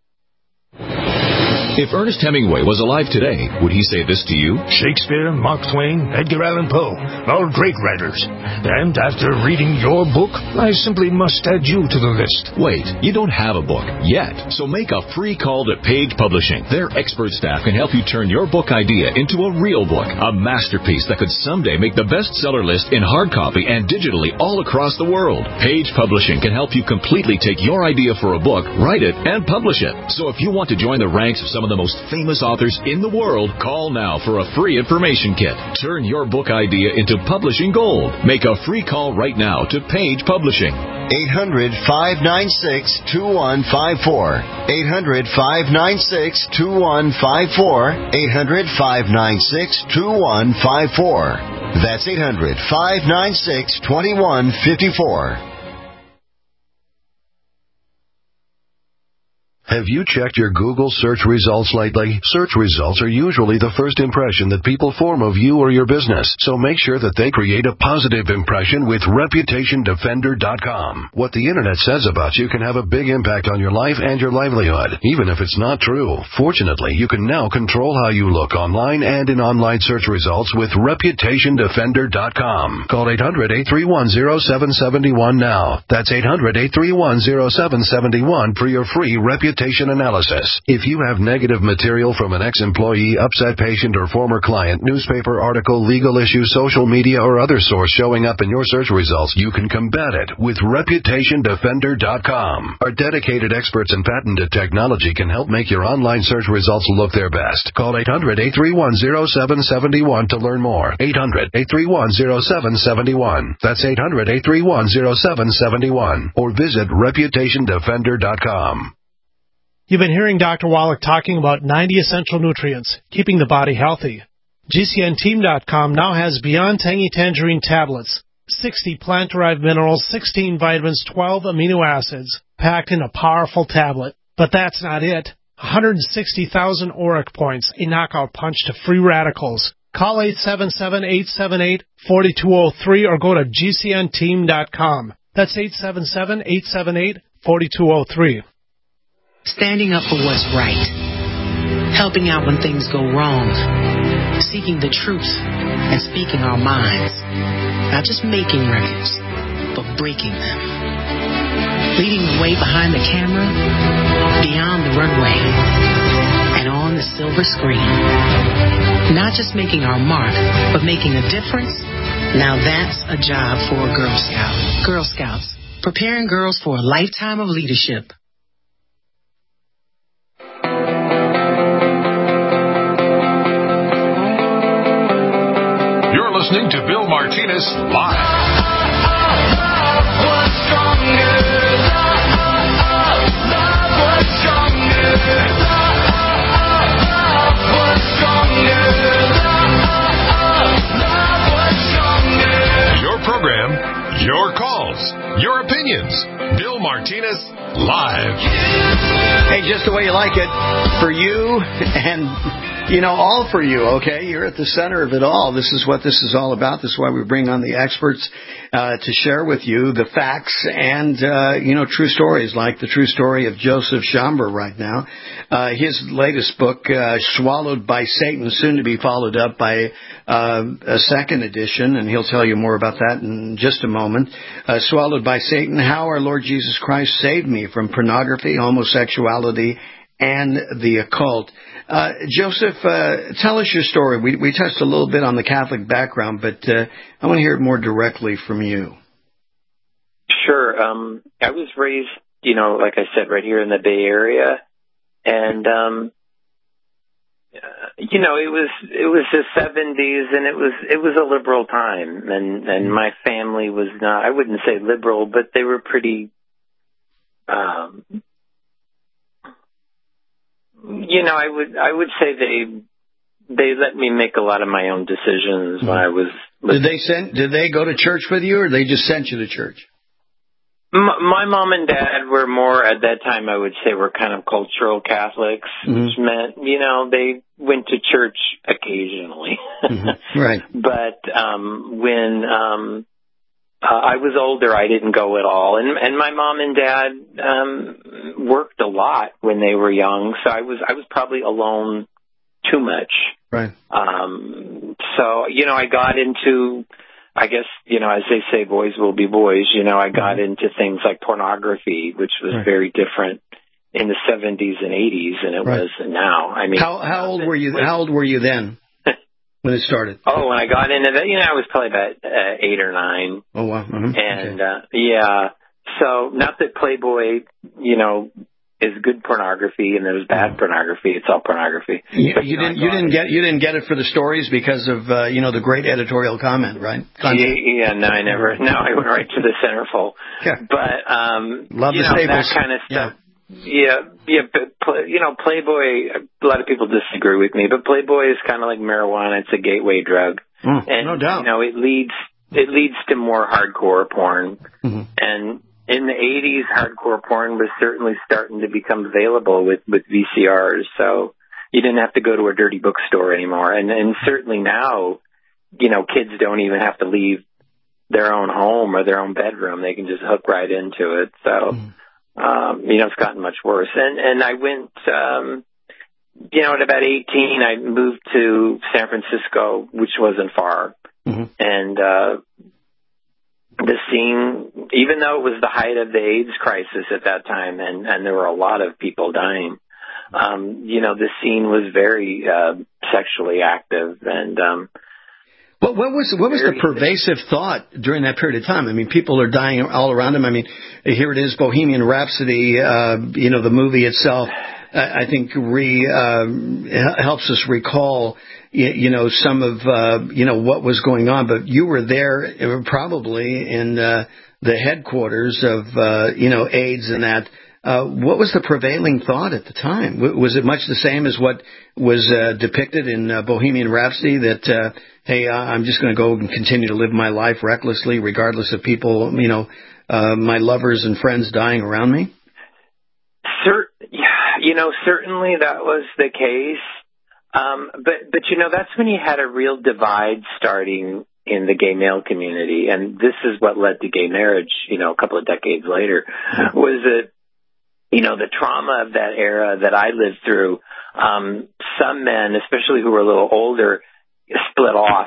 If Ernest Hemingway was alive today, would he say this to you? Shakespeare, Mark Twain, Edgar Allan Poe, all great writers. And after reading your book, I simply must add you to the list. Wait, you don't have a book yet. So make a free call to Page Publishing. Their expert staff can help you turn your book idea into a real book, a masterpiece that could someday make the bestseller list in hard copy and digitally all across the world. Page Publishing can help you completely take your idea for a book, write it, and publish it. So if you want to join the ranks of some of the most famous authors in the world, call now for a free information kit. Turn your book idea into publishing gold. Make a free call right now to Page Publishing. eight hundred, five nine six, two one five four. eight hundred, five nine six, two one five four. eight hundred, five nine six, two one five four. That's eight hundred, five nine six, two one five four. Have you checked your Google search results lately? Search results are usually the first impression that people form of you or your business, so make sure that they create a positive impression with reputation defender dot com. What the Internet says about you can have a big impact on your life and your livelihood, even if it's not true. Fortunately, you can now control how you look online and in online search results with reputation defender dot com. Call eight hundred, eight three one, zero seven seven one now. That's eight hundred, eight three one, zero seven seven one for your free reputation analysis. If you have negative material from an ex-employee, upset patient, or former client, newspaper article, legal issue, social media, or other source showing up in your search results, you can combat it with reputation defender dot com. Our dedicated experts and patented technology can help make your online search results look their best. Call eight hundred, eight three one, zero seven seven one to learn more. eight hundred, eight three one, zero seven seven one. That's eight hundred, eight three one, zero seven seven one. Or visit reputation defender dot com. You've been hearing Doctor Wallach talking about ninety essential nutrients, keeping the body healthy. G C N team dot com now has Beyond Tangy Tangerine tablets, sixty plant-derived minerals, sixteen vitamins, twelve amino acids, packed in a powerful tablet. But that's not it. one hundred sixty thousand auric points, a knockout punch to free radicals. Call eight seven seven, eight seven eight, four two zero three or go to G C N team dot com. That's eight seven seven, eight seven eight, four two zero three. Standing up for what's right, helping out when things go wrong, seeking the truth and speaking our minds, not just making records, but breaking them, leading the way behind the camera, beyond the runway, and on the silver screen. Not just making our mark, but making a difference. Now that's a job for a Girl Scout. Girl Scouts, preparing girls for a lifetime of leadership. You're listening to Bill Martinez Live. Your program, your calls, your opinions. Bill Martinez Live. Hey, just the way you like it. For you and, you know, all for you, okay? You're at the center of it all. This is what this is all about. This is why we bring on the experts uh, to share with you the facts and, uh, you know, true stories, like the true story of Joseph Schomburg right now. Uh, his latest book, uh, Swallowed by Satan, soon to be followed up by uh, a second edition, and he'll tell you more about that in just a moment. Uh, Swallowed by Satan, How Our Lord Jesus Christ Saved Me from Pornography, Homosexuality, and the Occult. Uh, Joseph, uh, tell us your story. We, we touched a little bit on the Catholic background, but uh, I want to hear it more directly from you. Sure. Um, I was raised, you know, like I said, right here in the Bay Area, and um, uh, you know, it was it was the seventies, and it was it was a liberal time, and and my family was not. I wouldn't say liberal, but they were pretty. Um, You know, I would I would say they they let me make a lot of my own decisions when I was. Did they send? Did they go to church with you, or they just sent you to church? My, my mom and dad were more at that time. I would say were kind of cultural Catholics, mm-hmm. which meant you know they went to church occasionally. Mm-hmm. Right. But um, when um, Uh, I was older, I didn't go at all. And and my mom and dad um worked a lot when they were young, so I was I was probably alone too much. Right. Um so, you know, I got into I guess, you know, as they say, boys will be boys, you know, I got into things like pornography, which was right. very different in the seventies and eighties than it right. was now. I mean, How how old were you how old were you then? When it started? Oh, when I got into that, you know, I was probably about uh, eight or nine. Oh, wow. Mm-hmm. And, okay. uh, yeah, so not that Playboy, you know, is good pornography and there's bad pornography. It's all pornography. You, but, you, you didn't, you didn't get, you didn't get it for the stories because of, uh, you know, the great editorial comment, right? Content. Yeah, no, I never, no, I went right to the centerfold. Yeah. But, um, Love you the know, staples. that kind of stuff. Yeah. Yeah, yeah, but, you know, Playboy, a lot of people disagree with me, but Playboy is kind of like marijuana. It's a gateway drug. Mm, and, no doubt. you know, it leads, it leads to more hardcore porn. Mm-hmm. And, in the eighties, hardcore porn was certainly starting to become available with, with V C Rs, so you didn't have to go to a dirty bookstore anymore. And, and certainly now, you know, kids don't even have to leave their own home or their own bedroom. They can just hook right into it. So, um, you know, it's gotten much worse. And, and I went, um, you know, at about eighteen, I moved to San Francisco, which wasn't far. Mm-hmm. And, uh, the scene, even though it was the height of the AIDS crisis at that time, and, and there were a lot of people dying, um, you know, the scene was very uh, sexually active. And um, what, what was what was the pervasive thought during that period of time? I mean, people are dying all around them. I mean, here it is, Bohemian Rhapsody. Uh, you know, the movie itself, I, I think, re uh, helps us recall. You know, some of, uh, you know, what was going on, but you were there probably in uh, the headquarters of, uh, you know, AIDS and that. Uh, what was the prevailing thought at the time? W- was it much the same as what was uh, depicted in uh, Bohemian Rhapsody, that, uh, hey, uh, I'm just going to go and continue to live my life recklessly, regardless of people, you know, uh, my lovers and friends dying around me? Cert- you know, certainly that was the case. Um, but, but, you know, that's when you had a real divide starting in the gay male community. And this is what led to gay marriage, you know, a couple of decades later, was that, you know, the trauma of that era that I lived through. Um, some men, especially who were a little older, split off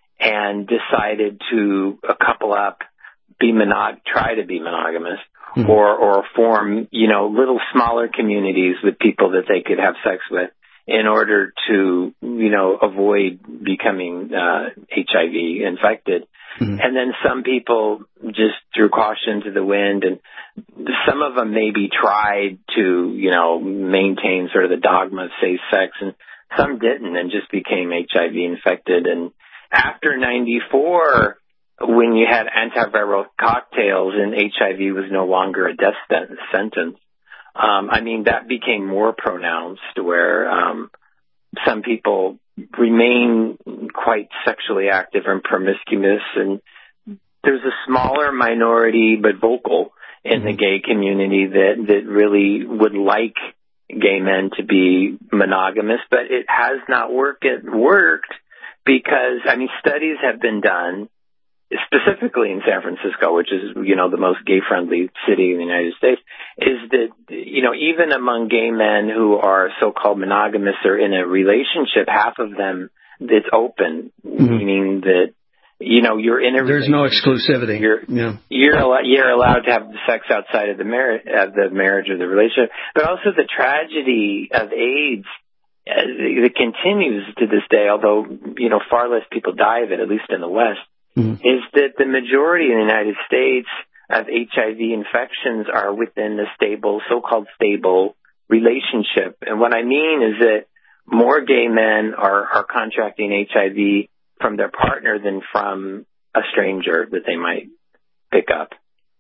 and decided to uh, couple up, be monog, try to be monogamous, mm-hmm. or, or form, you know, little smaller communities with people that they could have sex with, in order to, you know, avoid becoming uh, H I V infected. Mm-hmm. And then some people just threw caution to the wind, and some of them maybe tried to, you know, maintain sort of the dogma of safe sex, and some didn't and just became H I V infected. And after ninety-four, when you had antiviral cocktails and H I V was no longer a death sentence, Um, I mean, that became more pronounced, where um, some people remain quite sexually active and promiscuous, and there's a smaller minority, but vocal, in the gay community that, that really would like gay men to be monogamous, but it has not worked. It worked because, I mean, studies have been done, specifically in San Francisco, which is, you know, the most gay-friendly city in the United States, is that, you know, even among gay men who are so-called monogamous or in a relationship, half of them, it's open, mm-hmm. meaning that, you know, you're in a There's no exclusivity. You're, yeah. you're, al- you're allowed to have sex outside of the, mar- of the marriage or the relationship. But also the tragedy of AIDS, uh, it continues to this day, although, you know, far less people die of it, at least in the West, mm-hmm. is that the majority in the United States of H I V infections are within the stable, so-called stable relationship. And what I mean is that more gay men are, are contracting H I V from their partner than from a stranger that they might pick up.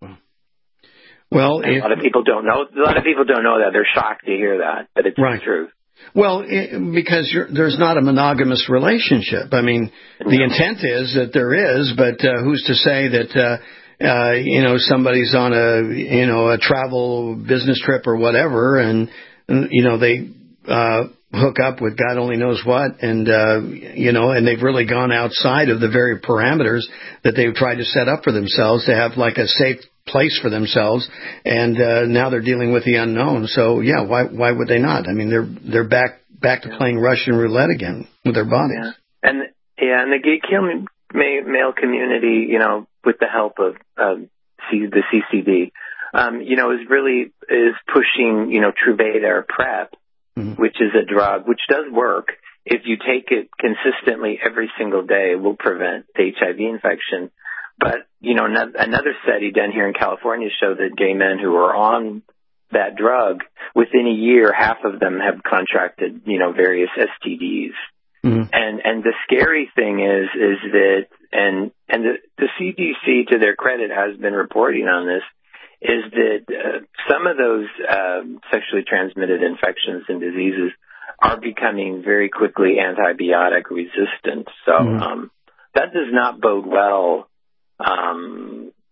Well, if, a lot of people don't know. A lot of people don't know that. They're shocked to hear that, but it's right. the truth. Well, it, because you're, there's not a monogamous relationship. I mean, no. the intent is that there is, but uh, who's to say that, uh, uh, you know, somebody's on a, you know, a travel business trip or whatever, and, you know, they uh, hook up with God only knows what, and, uh, you know, and they've really gone outside of the very parameters that they've tried to set up for themselves to have like a safe place for themselves, and uh, now they're dealing with the unknown. So yeah, why why would they not? I mean, they're they're back back to yeah. playing Russian roulette again with their bodies. Yeah. And yeah, and the gay male community, you know, with the help of um, C, the C C D, um, you know, is really is pushing, you know, Truvada or PrEP, mm-hmm. which is a drug which does work. If you take it consistently every single day, it will prevent the H I V infection. But, you know, another study done here in California showed that gay men who are on that drug, within a year, half of them have contracted, you know, various S T Ds. Mm-hmm. And and the scary thing is, is that, and and the, the C D C, to their credit, has been reporting on this, is that uh, some of those uh, sexually transmitted infections and diseases are becoming very quickly antibiotic resistant. So mm-hmm. um, that does not bode well Um,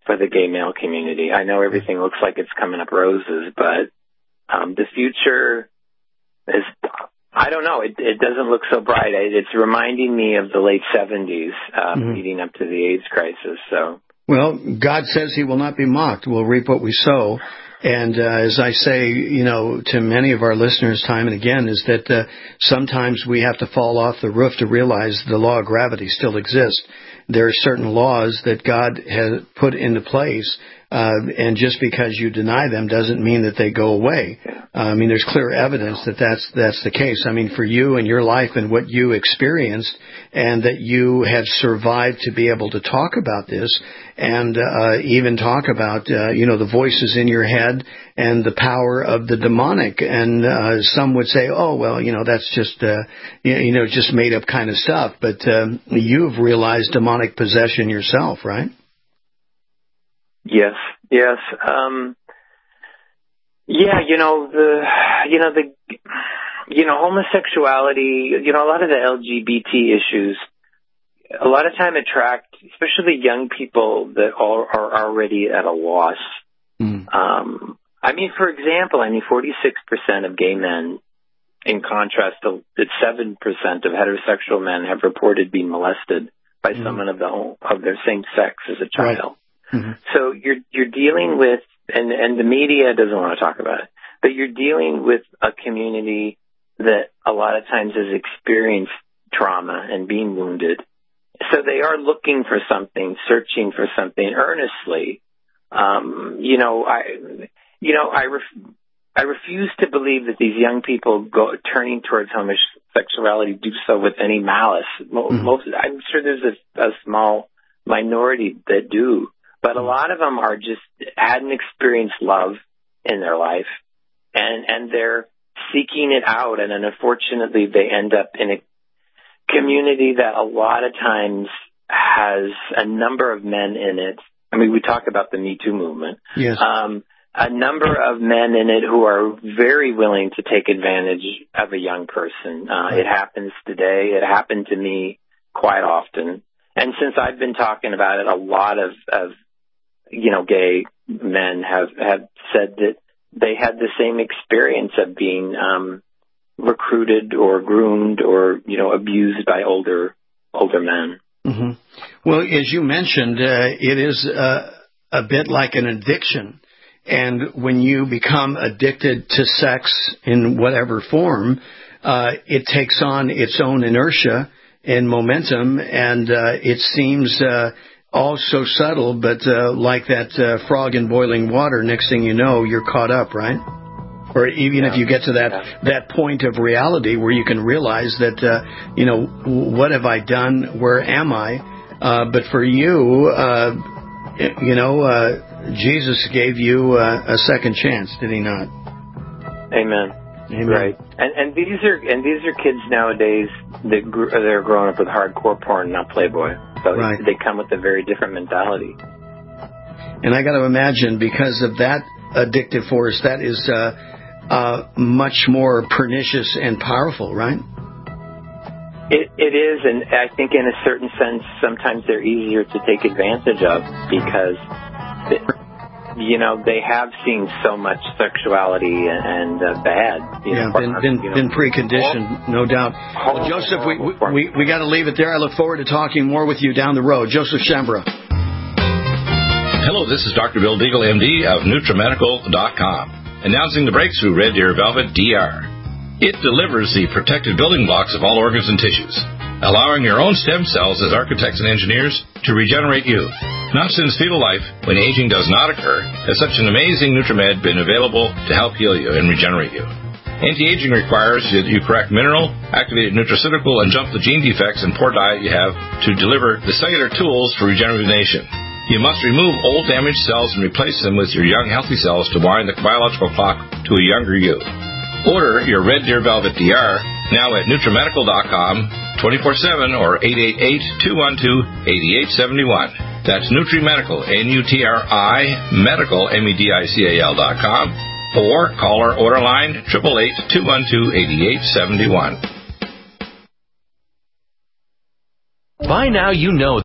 for the gay male community. I know everything looks like it's coming up roses, but um, the future is, I don't know, it, it doesn't look so bright. It's reminding me of the late seventies, um, mm-hmm. leading up to the AIDS crisis. So, well, God says he will not be mocked. We'll reap what we sow. And uh, as I say, you know, to many of our listeners time and again, is that uh, sometimes we have to fall off the roof to realize the law of gravity still exists. There are certain laws that God has put into place, uh, and just because you deny them doesn't mean that they go away. Uh, I mean, there's clear evidence that that's, that's the case. I mean, for you and your life and what you experienced, and that you have survived to be able to talk about this, and uh, even talk about, uh, you know, the voices in your head and the power of the demonic. And uh, some would say, oh, well, you know, that's just, uh, you know, just made up kind of stuff. But uh, you've realized demonic possession yourself, right? Yes, yes. Um, yeah, you know, the, you know, the, you know, homosexuality, you know, a lot of the L G B T issues, a lot of time attract, especially young people that are, are already at a loss. Mm. Um, I mean, for example, I mean, forty-six percent of gay men, in contrast to that seven percent of heterosexual men have reported being molested by mm. someone of the of their same sex as a child. Right. Mm-hmm. So you're you're dealing with, and and the media doesn't want to talk about it, but you're dealing with a community that a lot of times has experienced trauma and being wounded. So they are looking for something, searching for something earnestly. Um, you know, I, you know, I, ref, I refuse to believe that these young people go turning towards homosexuality do so with any malice. Mm-hmm. Most, I'm sure there's a, a small minority that do, but a lot of them are just hadn't experienced love in their life, and and they're seeking it out, and then unfortunately they end up in a community that a lot of times has a number of men in it. I mean, we talk about the Me Too movement. Yes. Um, a number of men in it who are very willing to take advantage of a young person. Uh, right. It happens today. It happened to me quite often. And since I've been talking about it, a lot of, of you know, gay men have, have said that they had the same experience of being um, recruited or groomed or, you know, abused by older older men. Mm-hmm. Well, as you mentioned, uh, it is uh, a bit like an addiction. And when you become addicted to sex in whatever form, uh, it takes on its own inertia and momentum, and uh, it seems uh, all so subtle, but uh, like that uh, frog in boiling water, next thing you know, you're caught up, right? Or even yeah. if you get to that, yeah. that point of reality where you can realize that, uh, you know, what have I done? Where am I? Uh, but for you, uh, you know, uh, Jesus gave you uh, a second chance, did he not? Amen. Amen. Right. And and these are and these are kids nowadays that grew, they're growing up with hardcore porn, not Playboy. So right. they come with a very different mentality. And I got to imagine, because of that addictive force, that is uh, uh, much more pernicious and powerful, right? It it is, and I think in a certain sense, sometimes they're easier to take advantage of because, they, you know, they have seen so much sexuality and uh, bad. You yeah, know, been been, you know, been preconditioned, no doubt. Well, Joseph, we we, we, we got to leave it there. I look forward to talking more with you down the road. Joseph Shambra. Hello, this is Doctor Bill Deagle, M D of Nutramedical dot com, announcing the breakthrough Red Deer Velvet D R. It delivers the protective building blocks of all organs and tissues, allowing your own stem cells as architects and engineers to regenerate you. Not since fetal life, when aging does not occur, has such an amazing Nutramed been available to help heal you and regenerate you. Anti-aging requires that you correct mineral, activated nutraceutical, and jump the gene defects and poor diet you have to deliver the cellular tools for regeneration. You must remove old damaged cells and replace them with your young healthy cells to wind the biological clock to a younger you. Order your Red Deer Velvet D R now at Nutramedical dot com, twenty-four seven, or eight eight eight, two one two, eight eight seven one. That's Nutrimedical, N U T R I, Medical, M E D I C A L dot com, or call our order line, eight eight eight, two one two, eight eight seven one. By now you know